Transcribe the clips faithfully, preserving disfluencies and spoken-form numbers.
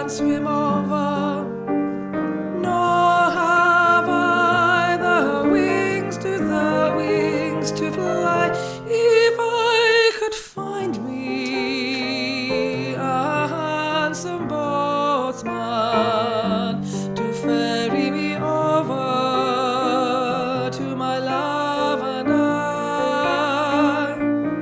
can swim over, nor have I the wings to the wings to fly. If I could find me a handsome boatman to ferry me over to my love and I,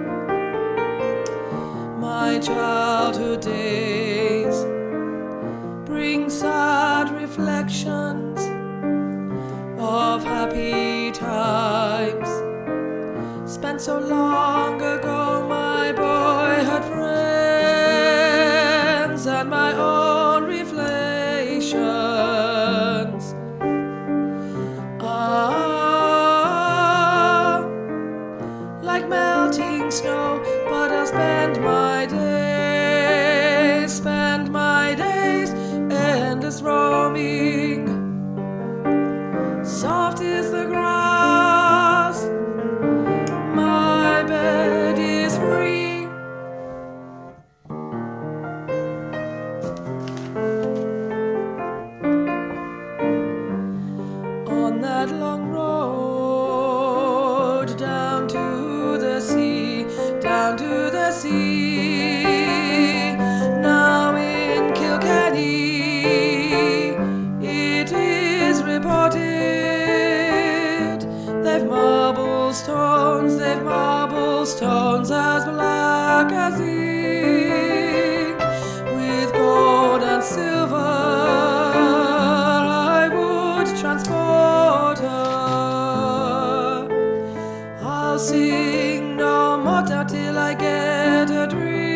my childhood days bring sad reflections of happy times spent so long ago, my boyhood friends and my own reflections. Ah, like melting snow, but I'll spend my days, spend my days endless roaming. Soft is the grass, my bed is free. On that long road down to the sea, down to the sea. Now in Kilkenny it is reported they've marble stones, they've marble stones as black as ink. With gold and silver I would transport her. I'll sing no more till I get a dream.